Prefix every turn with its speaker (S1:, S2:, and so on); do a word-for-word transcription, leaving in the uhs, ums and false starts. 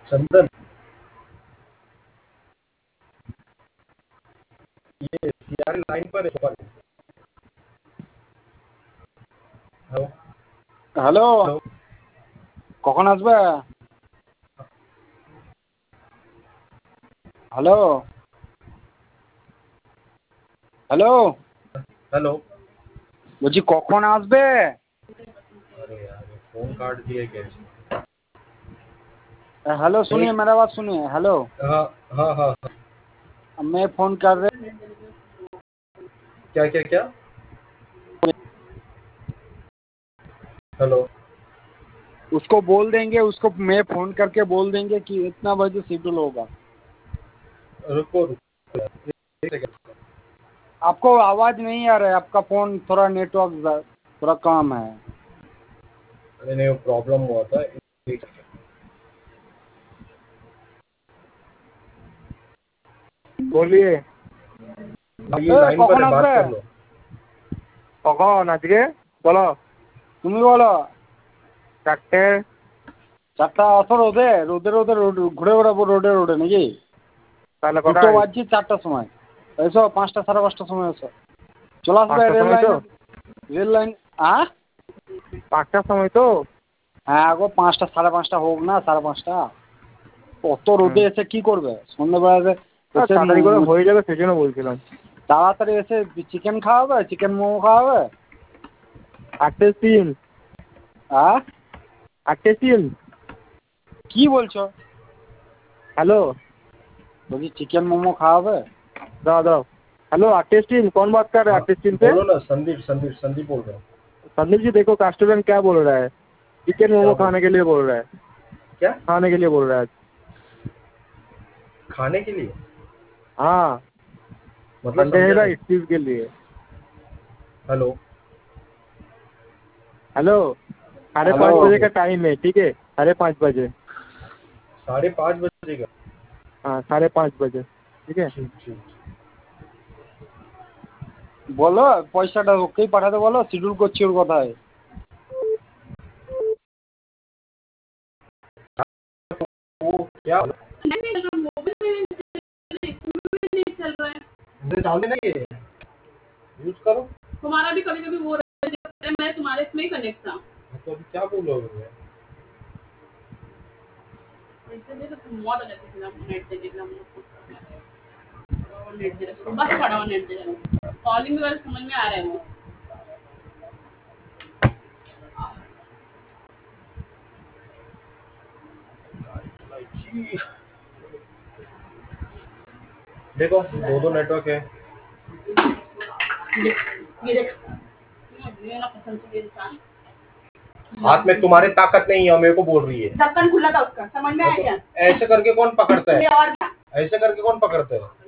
S1: चंदन, ये CR line पर है पर। हेलो
S2: হ্যালো,
S1: हेलो
S2: কখন আসবে? Hello hello,
S1: hello.
S2: বলছি কখন আসবে?
S1: अरे यार ये फोन काट दिए क्या इसने?
S2: हेलो सुनिए,
S1: एक
S2: मेरा बात सुनिए। हेलो,
S1: हाँ हाँ हाँ हाँ।
S2: मैं फोन कर रहे
S1: क्या क्या क्या? हेलो।
S2: उसको बोल देंगे, उसको मैं फोन करके बोल देंगे कि इतना बजे शेड्यूल होगा।
S1: रुको रुको यार, एक सेकंड।
S2: आपको आवाज नहीं आ रहा है, आपका फोन थोड़ा नेटवर्क थोड़ा कम है।
S1: अरे नहीं, वो प्रॉब्लम हुआ था। एक सेकंड।
S3: বলিয়ে
S1: हाँ, ये
S2: এ
S1: लाइन पर
S2: কখন
S1: है, बात
S2: আসবে?
S1: कर लो।
S3: কখন আজকে বলো?
S2: তুমি বলো।
S3: চারটে।
S2: চারটা অত রোদে রোদে রোদে রোদ ঘুরে বেড়াবো রোডে রোডে নাকি?
S3: তাহলে
S2: দুটো
S3: কটায়?
S2: বাজছে চারটার সময়। এসো পাঁচটা সাড়ে পাঁচটার সময় এসো। চলে আসবে
S3: পাঁচটার
S2: রেল
S3: সময় তো?
S2: Line, rail line. হ্যাঁ
S3: পাঁচটার সময় তো?
S2: হ্যাঁ গো, পাঁচটা সাড়ে পাঁচটা হোক না, সাড়ে পাঁচটা। অত রোদে এসে কি করবে সন্ধ্যেবেলাতে? এসে
S3: তাড়াতাড়ি করে
S2: উম,
S3: হয়ে যাবে সেই জন্য বলছিলাম।
S2: তাড়াতাড়ি এসে চিকেন খাওয়াবে, চিকেন মোমো খাওয়াবে।
S3: আটটে তিন।
S2: হ্যাঁ
S3: আটটে তিন।
S2: কি বলছো?
S3: হ্যালো,
S2: বলছি চিকেন মোমো খাওয়াবে।
S3: দাও দাও। हेलो आर्टिस्ट टीम, कौन बात कर रहा है
S1: हाँ
S3: आर्टिस्ट टीम से?
S1: बोलो ना, संदीप संदीप संदीप बोल रहा हूँ।
S3: संदीप जी देखो, कास्टोलियन क्या बोल रहा है? चिकन
S1: क्या
S3: मोमो
S1: बोल
S3: खाने के लिए बोल रहा है।
S1: क्या
S3: खाने के लिए बोल रहा है।
S1: खाने के लिए?
S3: हाँ,
S1: मतलब
S3: संडे है
S1: समझा
S3: ना,
S1: नहीं।
S3: इस चीज के लिए।
S1: हेलो।
S3: हेलो, साढ़े
S2: हेलो
S3: पाँच बजे का टाइम है, ठीक है? साढ़े पाँच बजे।
S1: साढ़े पाँच बजे का?
S3: हाँ, साढ़े पाँच बजे, ठीक है?
S1: ठीक ठीक।
S2: বলো পয়সাটা ওকেই পাঠাতে বলো, শিডিউল করছি ওর কথায়।
S1: वो क्या
S4: नहीं चल रहा, मोबाइल में नहीं चल रहा है।
S1: मुझे डाल देना, ये यूज करो।
S4: तुम्हारा भी कभी कभी वो रहता है, मैं तुम्हारे इसमें ही कनेक्ट था।
S1: तो अभी क्या बोलोगे?
S4: ऐसे नहीं तो तुम मौत आ जाती थी ना, नेट दे देना हम लोग को। और नेट दे रहा, सुबह से पड़ा हुआ नेट दे रहा। कॉलिंग वाला समझ में आ रहा है वो।
S1: देखो दो दो नेटवर्क है।
S4: ये ये देख, ये ना कसम से ये इंसान
S1: हाथ में तुम्हारे ताकत नहीं है और मेरे को बोल रही है।
S4: ढक्कन खुला था उसका, समझ में आ
S1: तो
S4: गया?
S1: ऐसे करके कौन पकड़ता है?
S4: ये और क्या?
S1: ऐसे करके कौन पकड़ता है?